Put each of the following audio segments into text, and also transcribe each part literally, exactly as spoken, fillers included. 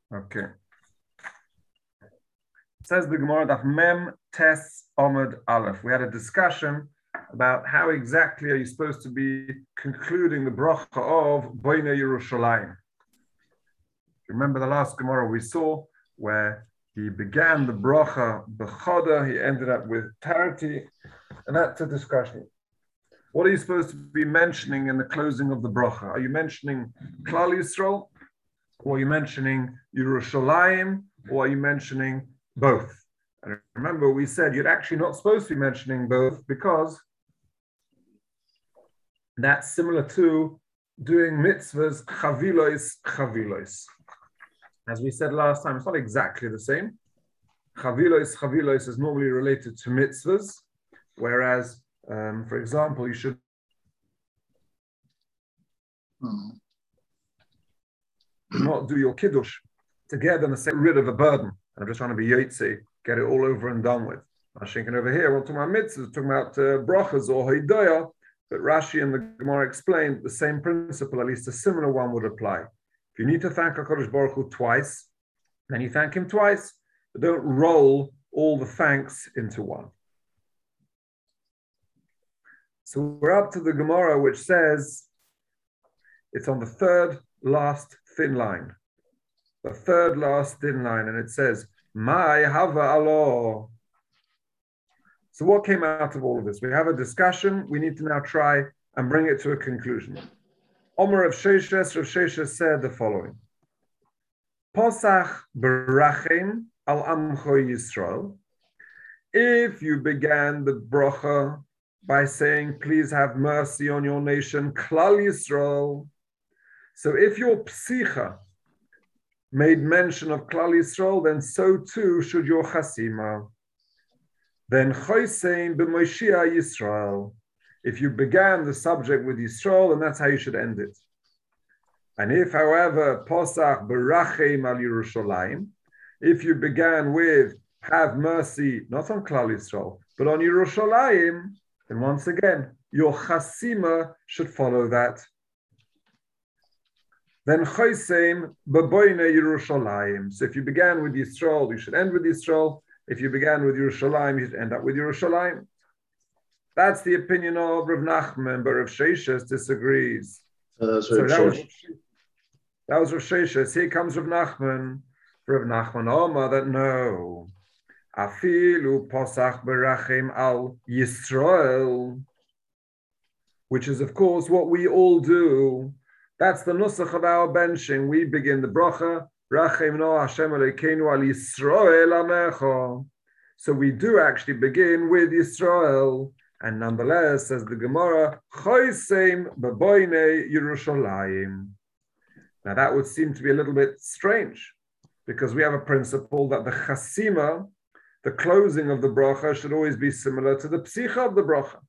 Okay. Says the Gemara Daf Mem Tes Omid Aleph. We had a discussion about how exactly are you supposed to be concluding the bracha of Boine Yerushalayim. Remember the last Gemara we saw where he began the bracha b'choda, he ended up with tarity, and that's a discussion. What are you supposed to be mentioning in the closing of the bracha? Are you mentioning Klal Yisrael, or are you mentioning Yerushalayim, or are you mentioning both? And remember, we said you're actually not supposed to be mentioning both because that's similar to doing mitzvahs chavilois chavilois. As we said last time, it's not exactly the same. Chavilois chavilois is normally related to mitzvahs, whereas, um, for example, you should hmm. not do your kiddush together and say rid of a burden. And I'm just trying to be yotze, get it all over and done with. I'm thinking over here, we're talking about mitzvahs, talking about uh, brachas or hidayah, but Rashi and the Gemara explained the same principle, at least a similar one would apply. If you need to thank HaKadosh Baruch Hu twice, then you thank him twice, but don't roll all the thanks into one. So we're up to the Gemara, which says, it's on the third last thin line. The third last thin line, and it says, "My hava alo." So what came out of all of this? We have a discussion. We need to now try and bring it to a conclusion. Omer of Sheshes, Rav Sheshes said the following: Posach berachim al amcho Yisrael. If you began the bracha by saying, "Please have mercy on your nation, Klal Yisrael." So if your psicha made mention of Klal Yisrael, then so too should your chasima. Then chosein b'Moshiach Yisrael. If you began the subject with Yisrael, then that's how you should end it. And if, however, posach berachim al Yerushalayim, if you began with have mercy not on Klal Yisrael but on Yerushalayim, then once again your chasima should follow that. Then chosein b'boine Yerushalayim. So if you began with Yisrael, you should end with Yisrael. If you began with Yerushalayim, you should end up with Yerushalayim. That's the opinion of Rav Nachman, but Rav Sheshes disagrees. Uh, so that was, that was Rav Sheshes. Here comes Rav Nachman. Rav Nachman Omar that no. Afilu posach berachim al Yisrael, which is of course what we all do. That's the nusach of our benching. We begin the bracha, Rachem no Hashem Elokeinu al Yisrael amecha. So we do actually begin with Yisrael, and nonetheless, says the Gemara, Choseim b'boine Yerushalayim. Now that would seem to be a little bit strange, because we have a principle that the chasima, the closing of the bracha, should always be similar to the psicha of the bracha.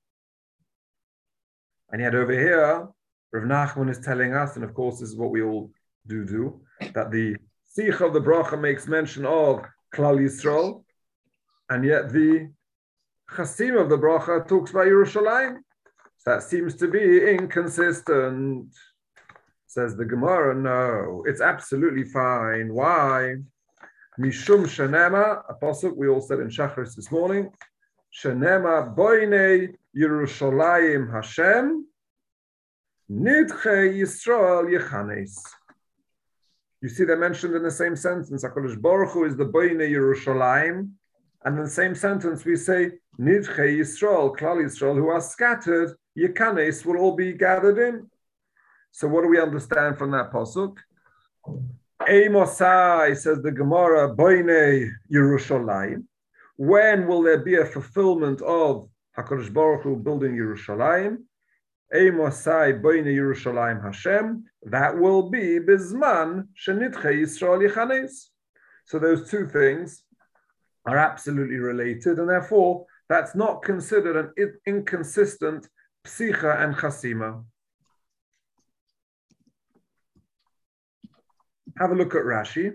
And yet over here, Rav Nachman is telling us, and of course this is what we all do do, that the psicha of the bracha makes mention of Klal Yisrael, and yet the chasim of the bracha talks about Yerushalayim. So that seems to be inconsistent. Says the Gemara, no, it's absolutely fine. Why? Mishum shenema, a pasuk we all said in Shachris this morning, shenema boine Yerushalayim Hashem, Nidche Yisrael Yechanes. You see, they're mentioned in the same sentence. HaKadosh Baruch Hu is the Boine Yerushalayim, and in the same sentence we say Nidche Yisrael, Klal Yisrael, who are scattered, Yechanes will all be gathered in. So what do we understand from that pasuk? Eimosai, says the Gemara, Boine Yerushalayim. When will there be a fulfillment of HaKadosh Baruch Hu building Yerushalayim? Eimosai Boine Yerushalayim Hashem, that will be Bizman Shenitche Yisrael Yechanes. So those two things are absolutely related, and therefore that's not considered an inconsistent psicha and chasima. Have a look at Rashi.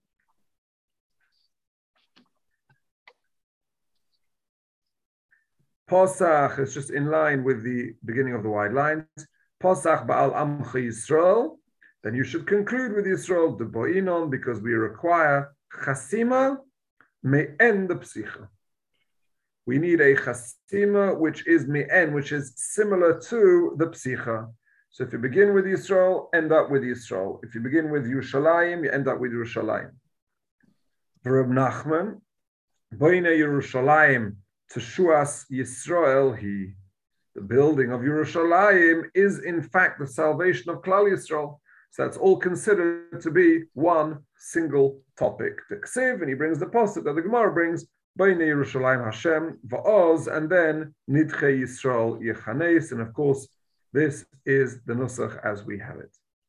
Posach is just in line with the beginning of the wide lines. Posach ba'al amcha Yisrael, then you should conclude with Yisrael the Bo'inon, because we require chasima me'en the psicha. We need a chasima which is me'en, which is similar to the psicha. So if you begin with Yisrael, end up with Yisrael. If you begin with Yerushalayim, you end up with Yerushalayim. For Reb Nachman, Boine Yerushalayim Teshuas Yisrael, he, the building of Yerushalayim is in fact the salvation of Klal Yisrael. So that's all considered to be one single topic. Teksiv, and he brings the pasuk that the Gemara brings, Boine Yerushalayim Hashem Va'oz, and then Nidche Yisrael Yechanes, and of course, this is the Nusach as we have it.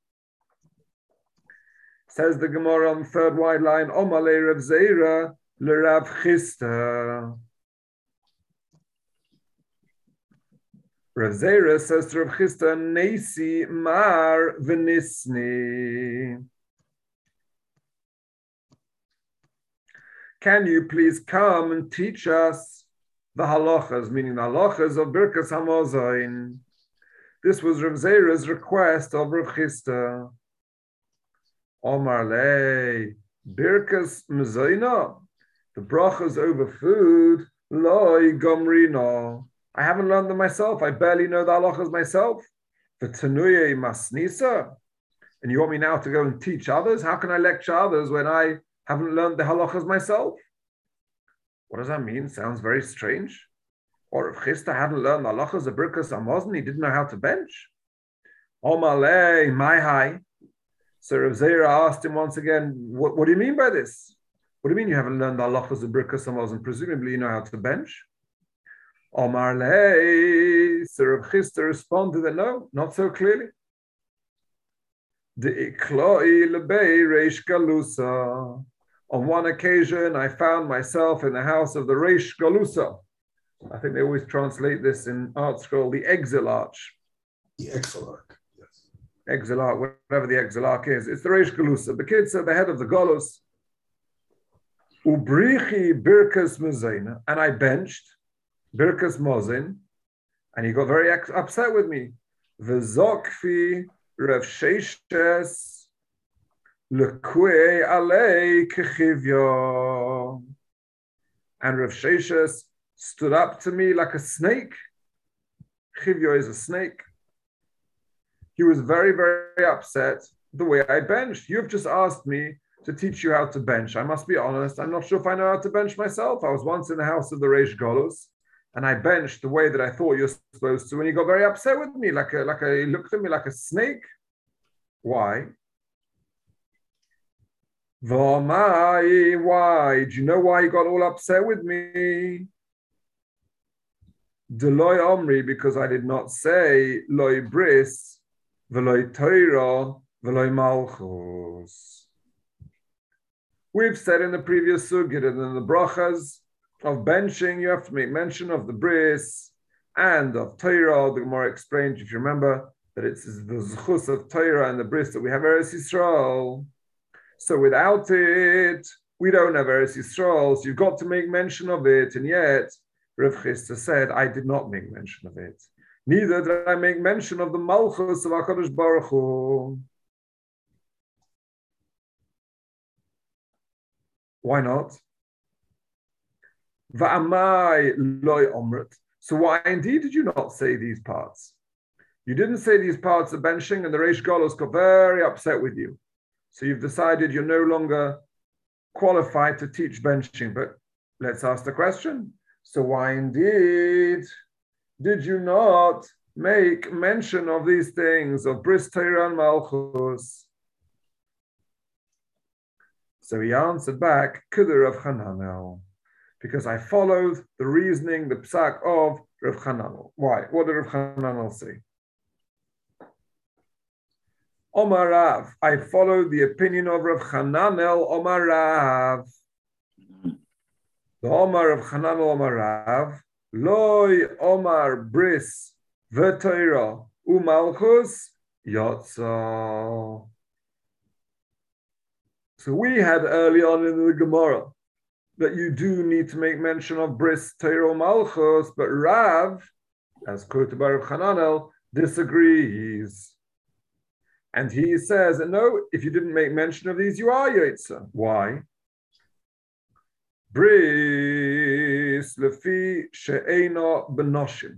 Says the Gemara on the third wide line, Omale Rav Zeira L'Rav Chisda. Rav Zeira says to Rav Chisda, Nesi Mar V'Nisni. Can you please come and teach us the halachas, meaning the halachas of Birkas Hamazon? This was Rav Zeira's request of Rav Chisda. Omar le Birkas Mezayna, the brachas over food, loy gomrino. I haven't learned them myself. I barely know the halachas myself. The Tanuye Masnisa, and you want me now to go and teach others? How can I lecture others when I haven't learned the halachas myself? What does that mean? Sounds very strange. Or if Chisda hadn't learned the halachas of Birkas Hamazon, he didn't know how to bench. Omar le my high. So Rav Zeira asked him once again, what, what do you mean by this? What do you mean you haven't learned the halachas of Birkas Hamazon? Presumably you know how to bench. Omar lei. So Rav Chisda responded that no, not so clearly. On one occasion, I found myself in the house of the Reish Galusa. I think they always translate this in Art Scroll, the Exilarch. The Exilarch. Exilarch, whatever the Exilarch is, it's the Reish Galusa. The kids are the head of the Golus. Ubrichi Birkas Mozin, and I benched Birkas Mozin, and he got very ex- upset with me. V'zokfi Rav Sheishes lekue alei kechivyo, and Rav Sheishes stood up to me like a snake. Chivyo is a snake. He was very, very upset the way I benched. You've just asked me to teach you how to bench. I must be honest, I'm not sure if I know how to bench myself. I was once in the house of the Reish Golus, and I benched the way that I thought you're supposed to, and he got very upset with me, like a, like a, he looked at me like a snake. Why? V'omai, why? Do you know why he got all upset with me? Deloy Omri, because I did not say loy bris, veloy Torah, veloy malchus. We've said in the previous sugya that in the brachas of benching, you have to make mention of the bris and of Torah. The Gemara explained, if you remember, that it's the zchus of Torah and the bris that we have Eretz Yisrael. So without it, we don't have Eretz Yisrael. So you've got to make mention of it, and yet Rav Chisda said, I did not make mention of it. Neither did I make mention of the Malchus of HaKadosh Baruch Hu. Why not? Va'amai loy omret. So why indeed did you not say these parts? You didn't say these parts of benching, and the Reish Golus got very upset with you. So you've decided you're no longer qualified to teach benching. But let's ask the question. So why indeed did you not make mention of these things, of Bris Torah and Malchus? So he answered back, Kudur Rav Chananel, because I followed the reasoning, the psak of Rav Chananel. Why? What did Rav Chananel say? Omar Rav, I followed the opinion of Rav Chananel, Omar Rav. The Omar of Chananel Omar Rav, Loi Omar Bris V'Torah U'Malchus Yotza. So we had early on in the Gemara that you do need to make mention of Bris Torah Malchus, but Rav, as quoted by Rav Chananel, disagrees. And he says, no, if you didn't make mention of these, you are Yotze. Why? Bris lefi she'eino benoshim.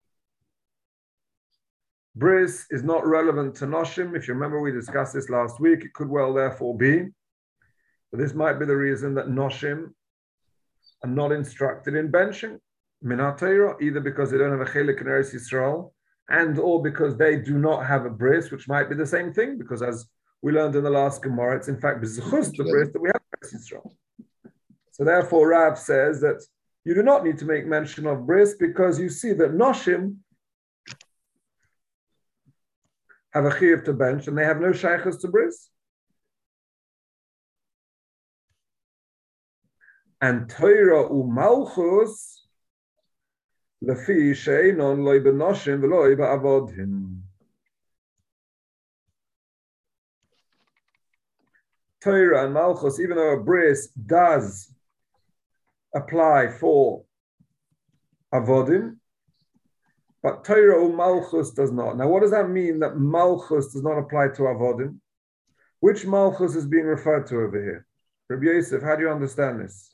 Bris is not relevant to noshim. If you remember, we discussed this last week. It could well therefore be. But this might be the reason that noshim are not instructed in benching. Minatayra, either because they don't have a chelik in Eretz Yisrael, and or because they do not have a bris, which might be the same thing, because as we learned in the last Gemara, it's in fact b'zechus the bris that we have in Eretz Yisrael. So therefore, Rav says that you do not need to make mention of bris because you see that noshim have a chiyuv to bench and they have no shaychus to bris. And Torah u'malchus lefi she'einon loy benoshim v'loy ba'avodim. Torah and malchus, even though a bris does apply for avodim, but Torah or malchus does not. Now, what does that mean that malchus does not apply to avodim? Which malchus is being referred to over here? Rabbi Yosef, how do you understand this?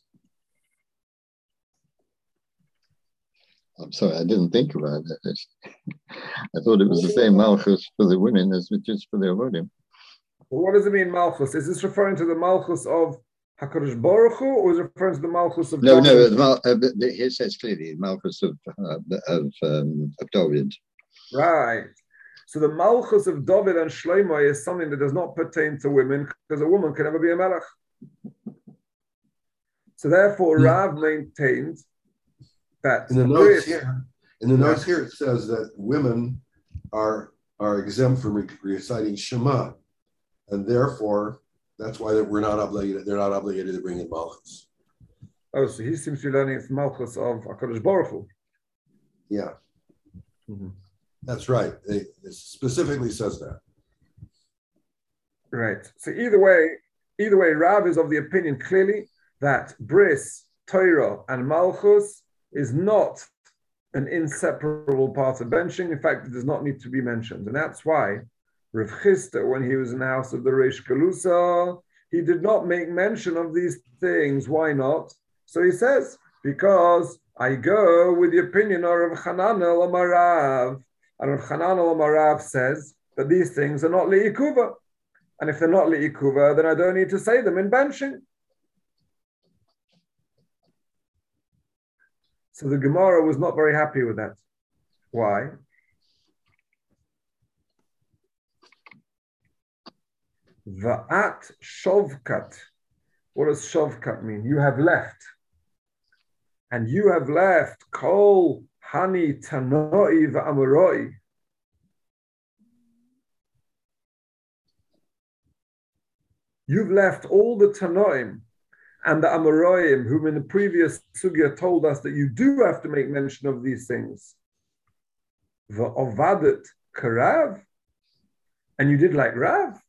I'm sorry, I didn't think about it. I thought it was the same malchus for the women as it is for the avodim. Well, what does it mean, malchus? Is this referring to the malchus of HaKadosh Baruch Hu, or is it referring to the malchus of No, David? no, uh, it says clearly malchus of uh, of, um, of David. Right. So the malchus of David and Shlomo is something that does not pertain to women, because a woman can never be a melech. So therefore, Rav maintained that in the notes here, in the notes here, it says that women are are exempt from re- reciting Shema, and therefore that's why we're not obligated. They're not obligated to bring in malchus. Oh, so he seems to be learning it's malchus of HaKadosh Baruch Hu. Yeah, Mm-hmm. that's right. It, it specifically says that. Right. So either way, either way, Rav is of the opinion clearly that bris, Torah, and malchus is not an inseparable part of benching. In fact, it does not need to be mentioned, and that's why Rav Chisda, when he was in the house of the Reish Galusa, he did not make mention of these things. Why not? So he says, because I go with the opinion of Rav Chananel Amarav. And Rav Chananel Amarav says that these things are not li'ikuva. And if they're not li'ikuva, then I don't need to say them in benching. So the Gemara was not very happy with that. Why? Va'at shovkat. What does shovkat mean? You have left. And you have left kol hani tanoi va'amoroi. You've left all the tanoim and the amoroim, whom in the previous sugya told us that you do have to make mention of these things. Va'ovadet karav. And you did like Rav.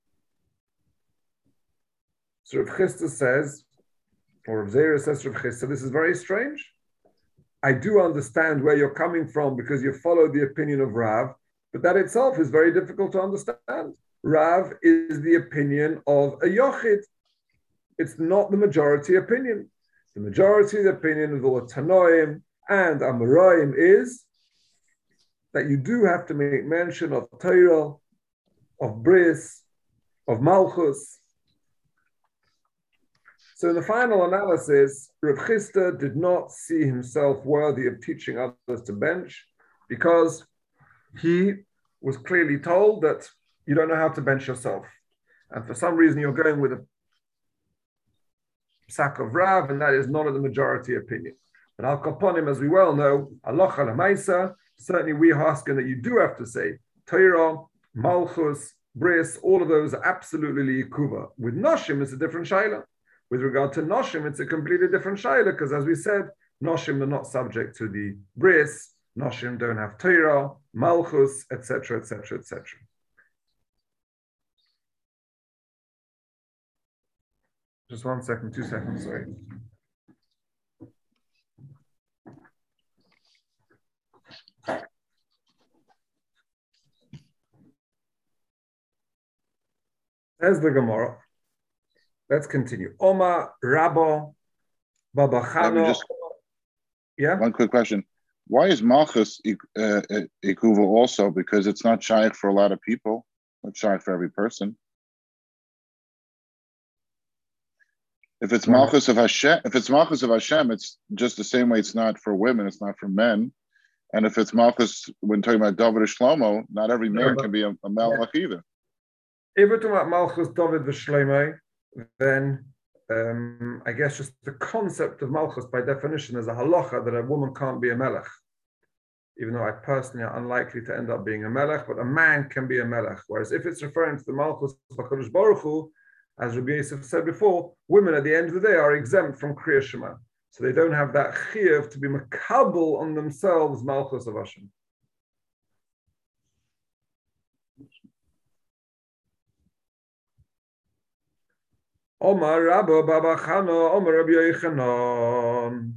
So Rav Chisda says, or Rav Zera says to Rav Chisda, this is very strange. I do understand where you're coming from because you followed the opinion of Rav, but that itself is very difficult to understand. Rav is the opinion of a yochid. It's not the majority opinion. The majority opinion of the Tanoim and Amoraim is that you do have to make mention of Torah, of Bris, of Malchus. So in the final analysis, Rav Chisda did not see himself worthy of teaching others to bench because he was clearly told that you don't know how to bench yourself. And for some reason, you're going with a sack of Rav, and that is not of the majority opinion. But Al Kaponim, as we well know, Allah Maisa, certainly we are asking that you do have to say Torah, Malchus, Bris, all of those are absolutely liyikuva. With Noshim, it's a different shayla. With regard to Noshim, it's a completely different shayla, because as we said, Noshim are not subject to the Bris, Noshim don't have Torah, Malchus, et cetera, et cetera, et cetera. Just one second, two seconds, sorry. There's the Gemara. Let's continue. Oma Rabbo Babachano. Just, yeah. One quick question. Why is Malchus uh, Ikuva also? Because it's not shaykh for a lot of people. Not shaykh for every person. If it's Malchus of Hashem, if it's Malchus of Hashem, it's just the same way it's not for women, it's not for men. And if it's Malchus, when talking about David or Shlomo, not every man no, can be a, a Malach yeah. either. If we're talking about Malchus, David, and Shlomo, then um, I guess just the concept of Malchus by definition is a halacha that a woman can't be a melech. Even though I personally are unlikely to end up being a melech, but a man can be a melech. Whereas if it's referring to the Malchus of HaKadosh Baruch Hu, as Rabbi Yosef said before, women at the end of the day are exempt from Kriya Shema. So they don't have that chiyuv to be makabel on themselves, Malchus of Hashem. Omar Rabba Baba Chana, Omar Rabbi Yochanan.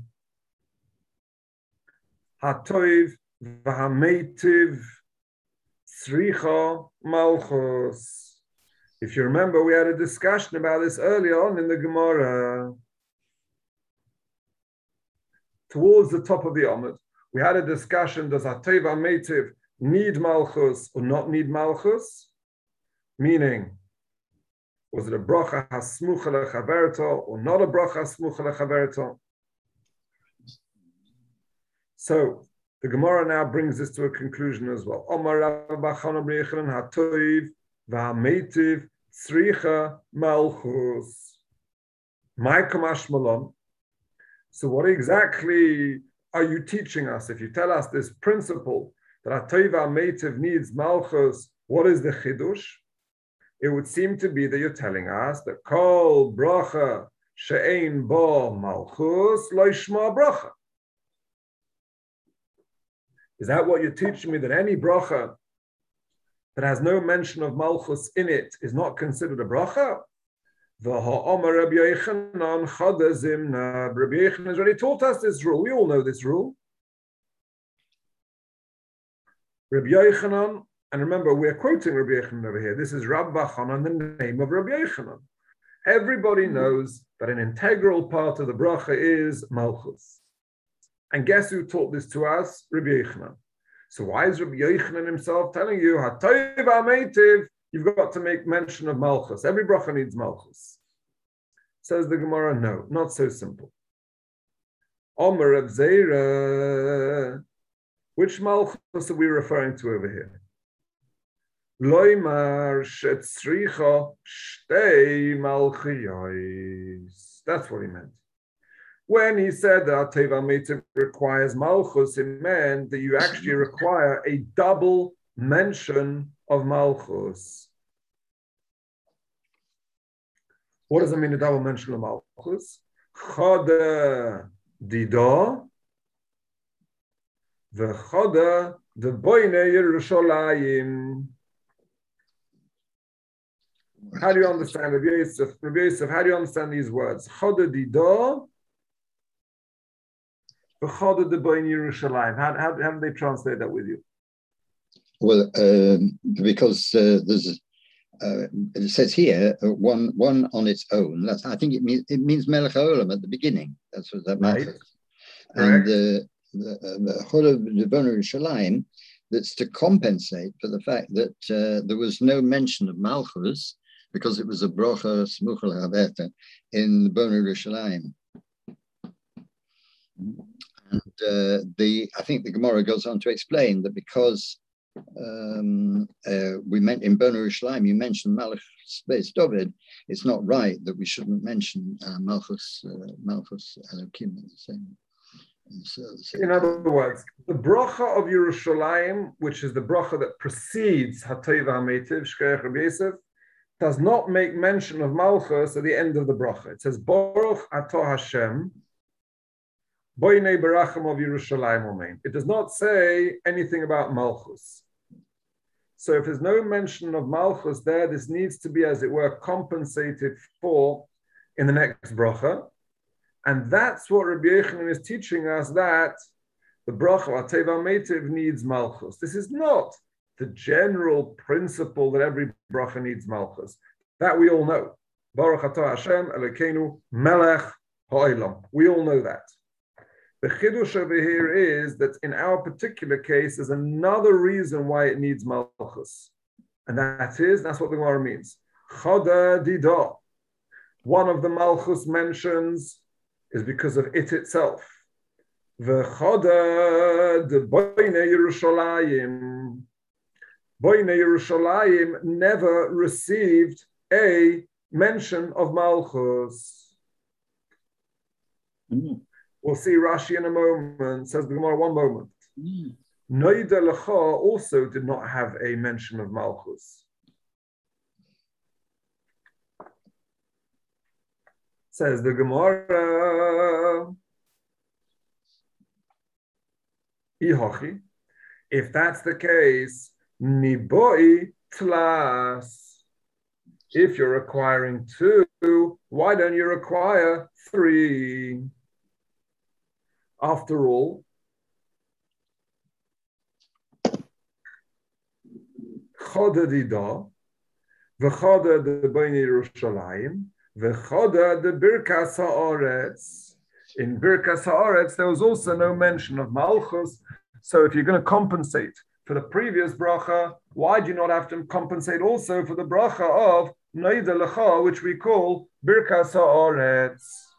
Hatoiv v'hameitiv tzricha Malchus. If you remember, we had a discussion about this earlier on in the Gemara. Towards the top of the Amud, we had a discussion, does Hatoiv HaMeitiv need Malchus or not need Malchus? Meaning, was it a bracha hasmucha lechaverto or not a bracha hasmucha lechaverto? So, the Gemara now brings this to a conclusion as well. Omar Rabba Chana B'Rei Yochanan Hatoiv v'hameitiv tzricha Malchus. My kamash malon. So what exactly are you teaching us? If you tell us this principle that Hatoiv HaMeitiv needs Malchus, what is the chidush? It would seem to be that you're telling us that Kol bracha she'ein bo Malchus lo yishma bracha. Is that what you're teaching me, that any bracha that has no mention of Malchus in it is not considered a bracha? Rabbi Yochanan has already taught us this rule. We all know this rule. Rabbi Yochanan, and remember, we're quoting Rabbi Yochanan over here. This is Rabba Chanan, the name of Rabbi Yochanan. Everybody knows that an integral part of the bracha is Malchus. And guess who taught this to us? Rabbi Yochanan. So why is Rabbi Yochanan himself telling you, Hatoiv HaMeitiv, you've got to make mention of Malchus. Every bracha needs Malchus. Says the Gemara, no, not so simple. Omer Rav Zera, which Malchus are we referring to over here? Loimar shetzricha shtei malchiyos. That's what he meant. When he said that Hatoiv HaMeitiv requires Malchus, it meant that you actually require a double mention of Malchus. What does it mean, a double mention of Malchus? Choda Dido, v'choda the Boine Yerushalayim. How do you understand, Rabbi Yosef? Rabbi Yosef, how do you understand these words? Choda Dido, v'choda the Boine Yerushalayim. How, how, how do they translate that with you? Well, um, because uh, there's, uh, it says here uh, one one on its own. That's, I think it means it means Melech HaOlam at the beginning. That's what that matters. Right. And uh, the Chod of the Bono Yerushalayim, that's to compensate for the fact that uh, there was no mention of Malchus because it was a bracha smucha lechaverta in the Bono Yerushalayim. And uh, the I think the Gemara goes on to explain that because Um, uh, we meant in Bono Yerushalayim, you mentioned Malchus Beis David. It's not right that we shouldn't mention uh, Malchus uh, Malchus Elokim at the same. So, so, in other words, the bracha of Yerushalayim, which is the bracha that precedes Hatoiv HaMeitiv, Shkoyach Rabbi Yosef, does not make mention of Malchus at the end of the bracha. It says Baruch Atah Hashem. Boinei Barachim of Yerushalayim Omein. It does not say anything about Malchus. So if there's no mention of Malchus there, this needs to be, as it were, compensated for in the next bracha. And that's what Rabbi Yochanan is teaching us, that the bracha Hatoiv HaMeitiv needs Malchus. This is not the general principle that every bracha needs Malchus. That we all know. Baruch atah Hashem Elokeinu Melech Ha'olam. We all know that. The chidush over here is that in our particular case, there's another reason why it needs malchus, and that is that's what the Gemara means. Chada dida. One of the malchus mentions is because of it itself. V'chada de boine Yerushalayim. Boine Yerushalayim never received a mention of malchus. Mm. We'll see Rashi in a moment. Says the Gemara, one moment. Mm. Noida Lecha also did not have a mention of malchus. Says the Gemara, Ihochi. If that's the case, Niboi Tlas. If you're requiring two, why don't you require three? After all, Choda Dida, V'choda de Bnei Yerushalayim, V'choda de Birkas Haaretz. In Birkas Haaretz, there was also no mention of Malchus. So if you're going to compensate for the previous bracha, why do you not have to compensate also for the bracha of Noida Lecha, which we call Birkas Haaretz?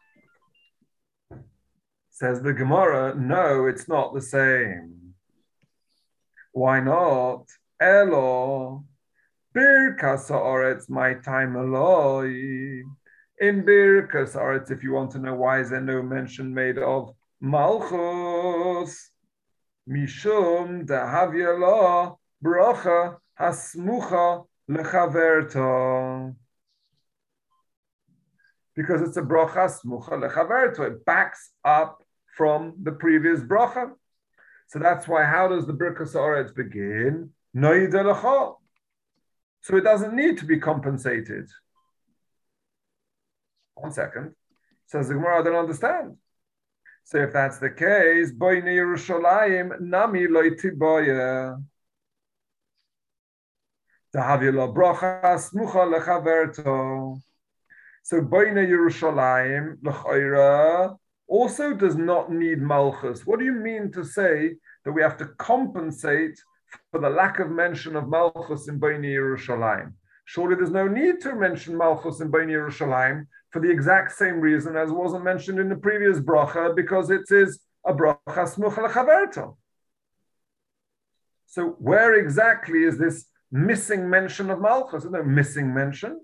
Says the Gemara, no, it's not the same. Why not? Elo, Birkas Haaretz, my time aloi. In Birkas Haaretz, if you want to know why is there no mention made of Malchus, Mishum dahavya la bracha hasmucha lechaverto. Because it's a bracha smucha lechaverto. It backs up from the previous bracha. So that's why, how does the Birkas Haaretz begin? Noida lecha. So it doesn't need to be compensated. One second. Says the Gemara, I don't understand. So if that's the case, Boine Yerushalayim nami lo tiboya. Tahavya lo bracha smucha lechaverto. So Boine Yerushalayim l'chayra also does not need malchus. What do you mean to say that we have to compensate for the lack of mention of malchus in Boine Yerushalayim? Surely there's no need to mention malchus in Boine Yerushalayim for the exact same reason as wasn't mentioned in the previous bracha, because it is a bracha smucha lechaverto. So where exactly is this missing mention of malchus? Is there a missing mention?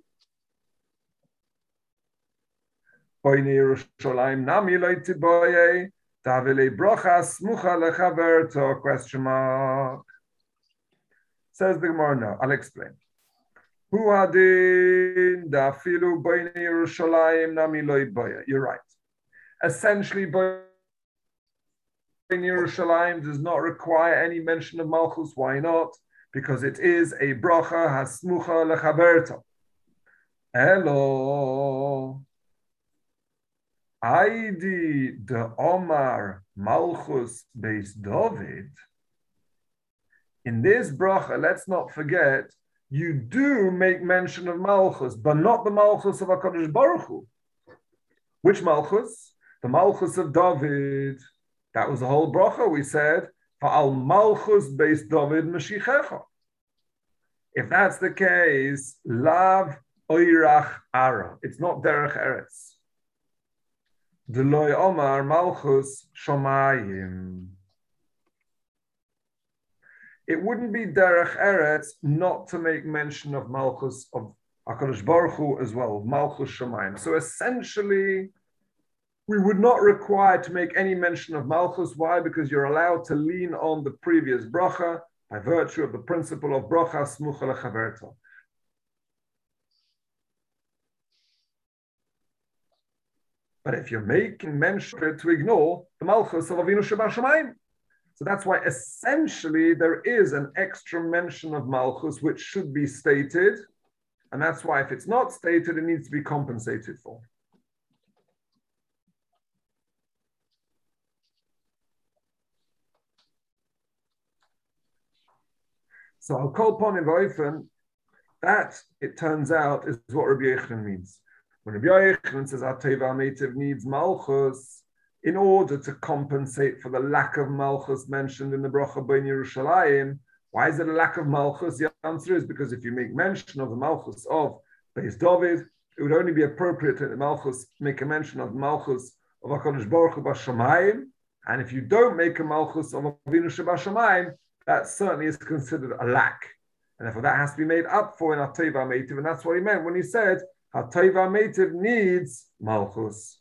Boine Yerushalayim nami lo tiboye tavile bracha smucha lechaverto, question mark. Says the Gemara, no, I'll explain. Hu adin dafilu boine Yerushalayim nami lo tiboye. You're right. Essentially, boine Yerushalayim does not require any mention of malchus. Why not? Because it is a bracha hasmucha lechaverto. Hello. Aidi de Omar Malchus Beis David. In this bracha, let's not forget, you do make mention of Malchus, but not the Malchus of HaKadosh Baruch Hu. Which Malchus? The Malchus of David. That was the whole bracha. We said, Fa'al Malchus Beis David Mashichecha. If that's the case, Lav Oirach Ara. It's not Derech Eretz. Deloy Omar Malchus Shomayim. It wouldn't be Derech Eretz not to make mention of Malchus of HaKadosh Baruch Hu as well, of Malchus Shomayim. So essentially, we would not require to make any mention of Malchus. Why? Because you're allowed to lean on the previous bracha by virtue of the principle of bracha smucha lechaverto. But if you're making mention to ignore the Malchus of Avinu Shebashamayim, so that's why essentially there is an extra mention of Malchus which should be stated, and that's why if it's not stated, it needs to be compensated for. So I'll call upon Ivoifen That, it turns out, is what Rabbi Yochanan means. When Rabbi Yochanan says Ateva Meitiv needs Malchus, in order to compensate for the lack of Malchus mentioned in the Bracha Bein Yerushalayim, why is it a lack of Malchus? The answer is because if you make mention of the Malchus of Beis David, it would only be appropriate to the Malchus make a mention of Malchus of HaKadosh Baruch Hu B'Shamayim, and if you don't make a Malchus of Avinu Shebashamayim, that certainly is considered a lack. And therefore that has to be made up for in Ateva Meitiv, and that's what he meant when he said Ateva Meitiv needs Malchus.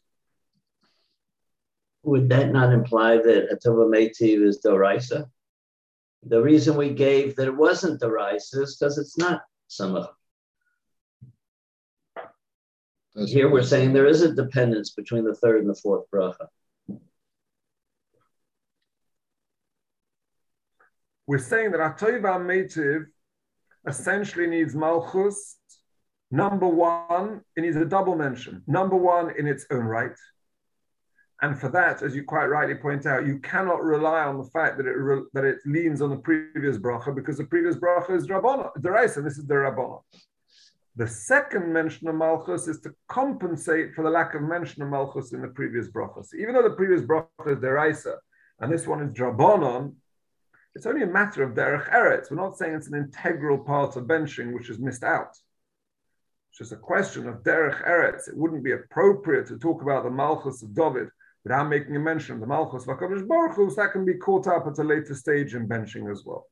Would that not imply that Ateva Meitiv is Doraisa? The reason we gave that it wasn't Doraisa is because it's not Samach. Here we're saying there is a dependence between the third and the fourth bracha. We're saying that Ateva Meitiv essentially needs Malchus. Number one, it needs a double mention. Number one, in its own right. And for that, as you quite rightly point out, you cannot rely on the fact that it re- that it leans on the previous bracha, because the previous bracha is Rabbana, Deraisa, and this is the Rabbana. The second mention of Malchus is to compensate for the lack of mention of Malchus in the previous bracha. So even though the previous bracha is Deraisa, and this one is Drabanon, it's only a matter of Derech Eretz. We're not saying it's an integral part of benching which is missed out. It's just a question of Derech Eretz. It wouldn't be appropriate to talk about the Malchus of David without making a mention of the Malchus of HaKadosh Baruch Hu, so that can be caught up at a later stage in benching as well.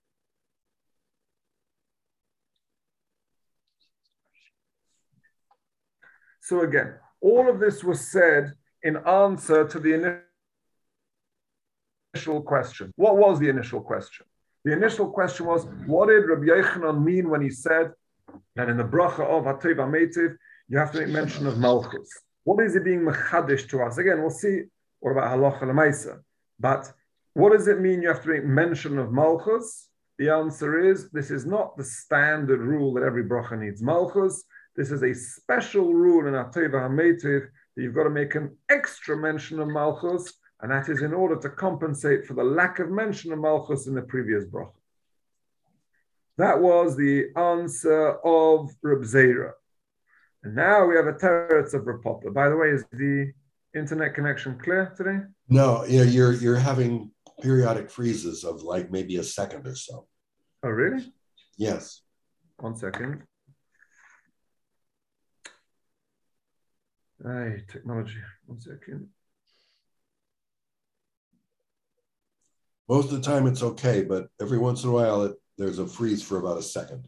So again, all of this was said in answer to the initial question. What was the initial question? The initial question was, what did Rabbi Yochanan mean when he said that in the bracha of Ateva Meitiv, you have to make mention of Malchus? What is it being mechadish to us? Again, we'll see what about halacha l'maisa. But what does it mean you have to make mention of Malchus? The answer is, this is not the standard rule that every bracha needs Malchus. This is a special rule in Ateva HaMeitiv that you've got to make an extra mention of Malchus, and that is in order to compensate for the lack of mention of Malchus in the previous bracha. That was the answer of Reb Zera. And now we have a teretz of Reb Papa. By the way, is the internet connection clear today? No, you know, you're you're having periodic freezes of like maybe a second or so. Oh, really? Yes. One second. Hey, technology. One second. Most of the time it's okay, but every once in a while it, there's a freeze for about a second.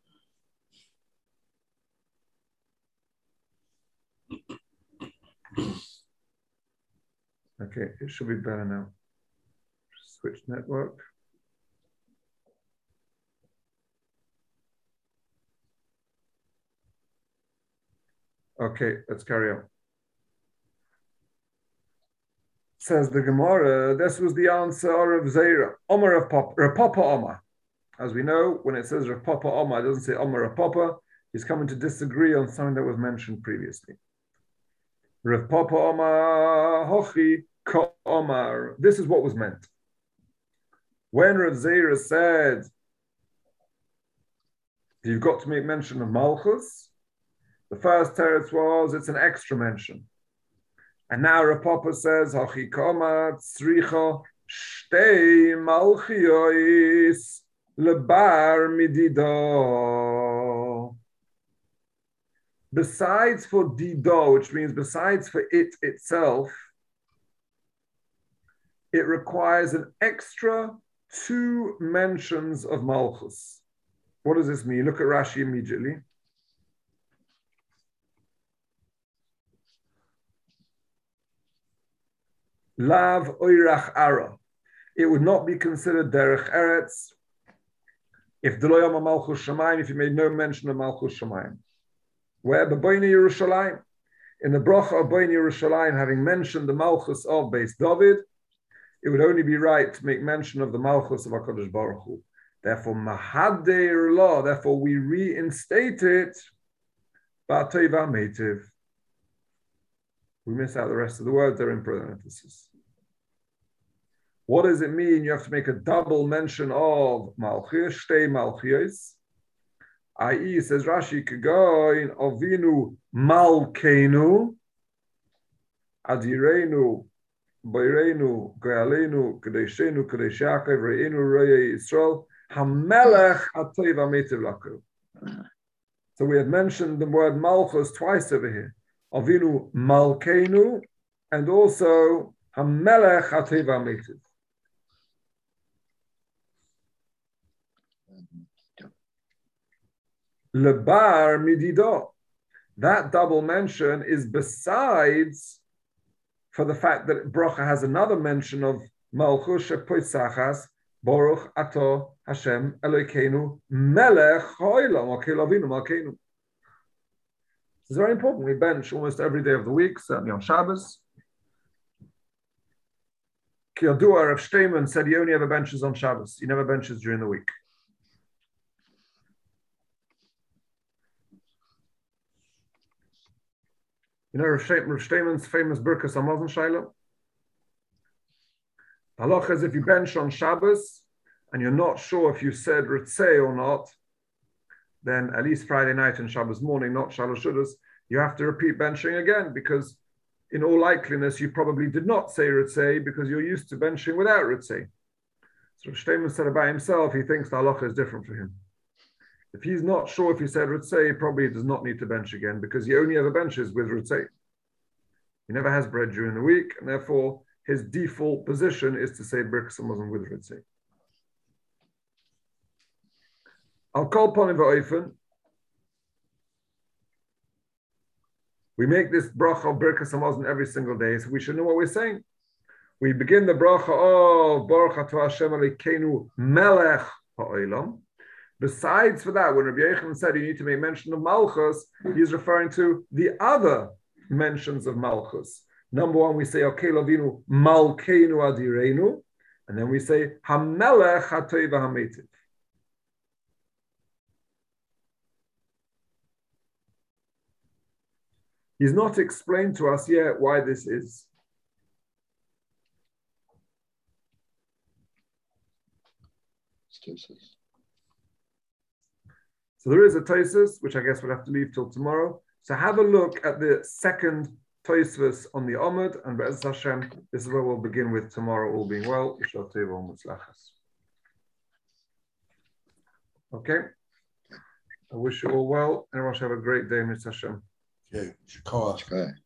Okay, it should be better now. Switch network. Okay, let's carry on. Says the Gemara, this was the answer of Zera. Omer of Papa, Rav Papa Omer. As we know, when it says Rav Papa Omer, it doesn't say Omer of Papa. He's coming to disagree on something that was mentioned previously. Rav Papa Omer, Hochi Ka Omer. This is what was meant. When Rav Zera said, you've got to make mention of Malchus, the first teretz was, it's an extra mention. And now Rav Papa says, Hachi Kama Tzricha Shtei Malchiois Lebar Midido. Besides for Dido, which means besides for it itself, it requires an extra two mentions of Malchus. What does this mean? Look at Rashi immediately. Lav oirach ara. It would not be considered derech eretz if deloyam malchus shamayim, if you made no mention of malchus shamayim. Where b'boine Yerushalayim, in the bracha of boine Yerushalayim, having mentioned the malchus of Beis David, it would only be right to make mention of the malchus of HaKadosh Baruch Hu. Therefore, mahadeir law. Therefore, we reinstate it. Ba'ateva meitiv. We miss out the rest of the words. They're in parentheses. What does it mean? You have to make a double mention of Malchus, Shtei Malchios. that is, says Rashi, Kagoin Ovinu Malkeinu, Adirenu, Bayrenu, Goyalenu, Kadeshenu, Kadeshaka, Reinu, Reye Israel, Hamelech Atoiv Ametiv Laku. So we had mentioned the word Malchus twice over here. Avinu Malkeinu, and also Hamelech Atoiv Ametiv. Lebar Midido. That double mention is besides for the fact that Bracha has another mention of Malchus Shepoisachas, Baruch Ato Hashem Elokeinu Melech Ha'olam Avinu Malkeinu. This is very important. We bench almost every day of the week, certainly on Shabbos. Ki Yadua, Rav Shteiman said he only ever benches on Shabbos. He never benches during the week. You know Rav Shteiman's famous Birkas Hamazon Shaila? The halacha is if you bench on Shabbos and you're not sure if you said Ritzei or not, then at least Friday night and Shabbos morning, not Shalosh Shudas, you have to repeat benching again, because in all likeliness you probably did not say Ritzei because you're used to benching without Ritzei. So Rav Shteiman said about himself, he thinks the halacha is different for him. If he's not sure if he said Ritzei, he probably does not need to bench again, because he only ever benches with Ritzei. He never has bread during the week, and therefore his default position is to say Birkas Hamazon with Ritzei. I'll call upon him v'oifen. We make this bracha of Birkas Hamazon every single day, so we should know what we're saying. We begin the bracha of Baruch Ato Hashem Elokeinu Melech Ha'olam. Besides for that, when Rabbi Yochanan said you need to make mention of Malchus, he's referring to the other mentions of Malchus. Number one, we say Okel Avinu Malkeinu Adirenu, and then we say Hamelech Hatoiv Hametiv. He's not explained to us yet why this is. So there is a Tosfos, which I guess we'll have to leave till tomorrow. So have a look at the second Tosfos on the Amud, and Be'ez Hashem, this is where we'll begin with tomorrow, all being well. Okay? I wish you all well, and everyone should have a great day, Mister Hashem. Okay, Shakar.